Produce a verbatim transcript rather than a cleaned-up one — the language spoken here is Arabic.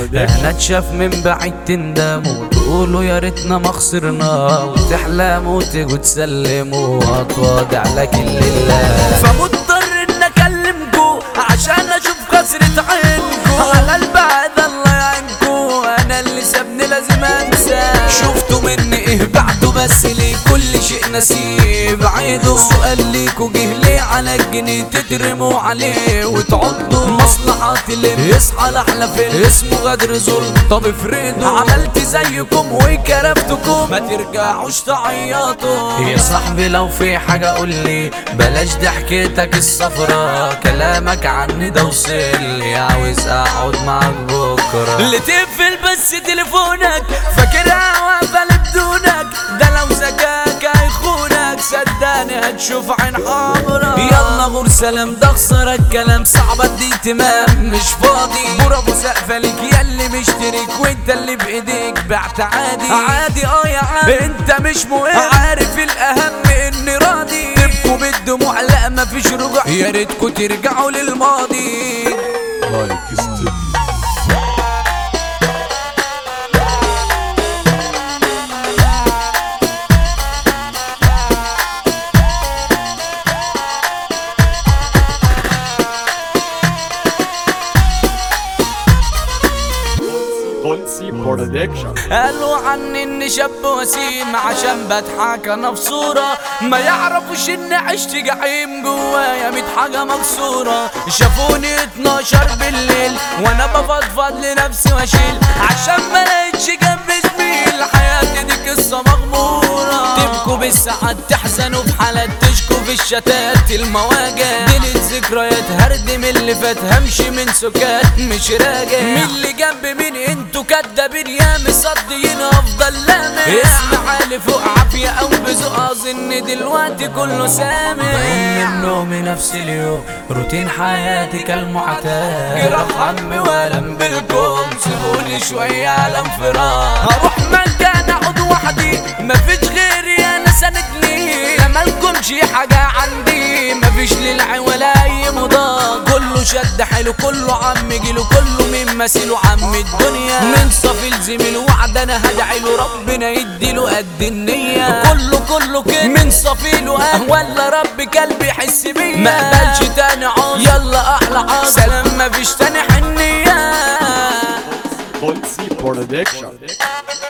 احنا اتشاف من بعيد تندموا وتقولوا يا ريتنا ما خسرنا، وتحلموا وتيجوا تسلموا واتواضع لكن لله. فمضطر ان اكلمكوا عشان اشوف كسرة عينكوا، على البعد الله يعينكوا، انا اللي سابني لازم انسى. شفتوا مني ايه بعده بس ليه كل شيء نسيب عيدوا. سؤال ليكوا جه ليه على الجنيه تترموا عليه وتعضوا. مصلحات اللي يصحى لحلى فين اسمه غدر ظلم، طب افرضوا عملت زيكم وكرفتكم ما ترجعوش تعيطوا. يا صاحبي لو في حاجة قولي بلاش ضحكتك الصفرا، كلامك عني ده وصلي عاوز اقعد معاك بكرة. اللي تقفل بس تليفونك فاكرها واقفة بدونك، ده لو ذكاك هيخونك صدقني هتشوف عين حمرا. يلا غور سلام ده خسارة الكلام صعب ادي تمام مش فاضي. برافو سقفة ليك ياللي مشترك وانت اللي بايديك بعت عادي. عادي اه يا عم انت مش مهم، عارف الاهم اني راضي. تبكوا بالدموع لا مفيش رجوع، يا ريتكوا ترجعوا للماضي. قالوا عني اني شاب وسيم عشان بضحك انا في صورة، ما يعرفوش اني عشت جحيم جوايا ميت حاجة مكسورة. شافوني اتناشر بالليل وانا بفضفض لنفسي واشيل، عشان ما لقيتش جنب زميل حياتي دي قصة مغمورة. تبكوا بالساعات تحزنوا في حالات تشكوا في الشتات المواجع. ديلت ذكريات هردم اللي فات همشي من سكات مش راجع. مين اللي جنب مين انتوا كدابين يا مصديين افضل لامع. اسم عالي فوق عافية او بذوق اظن دلوقتي كله سامع. من نومي نفس اليوم روتين حياتي كالمعتاد، جراح همي والم بالكم سيبوني شوية على انفراد. هروح مكان اقعد وحدي مفيش غيري انا سندني، مالكمش حاجة عندي مفيش للعين ولا اي مضاد. كله شد حلو كله عم جيله كله من مثيله عم الدنيا. من صفي لزميل وعد انا هدعيله ربنا يديله قد النية. كله كله كده من صفي له اه ولا رب قلبي يحس بيا. ما اقبلش تاني عاص يلا احلى عاص سلام مفيش تاني حنية.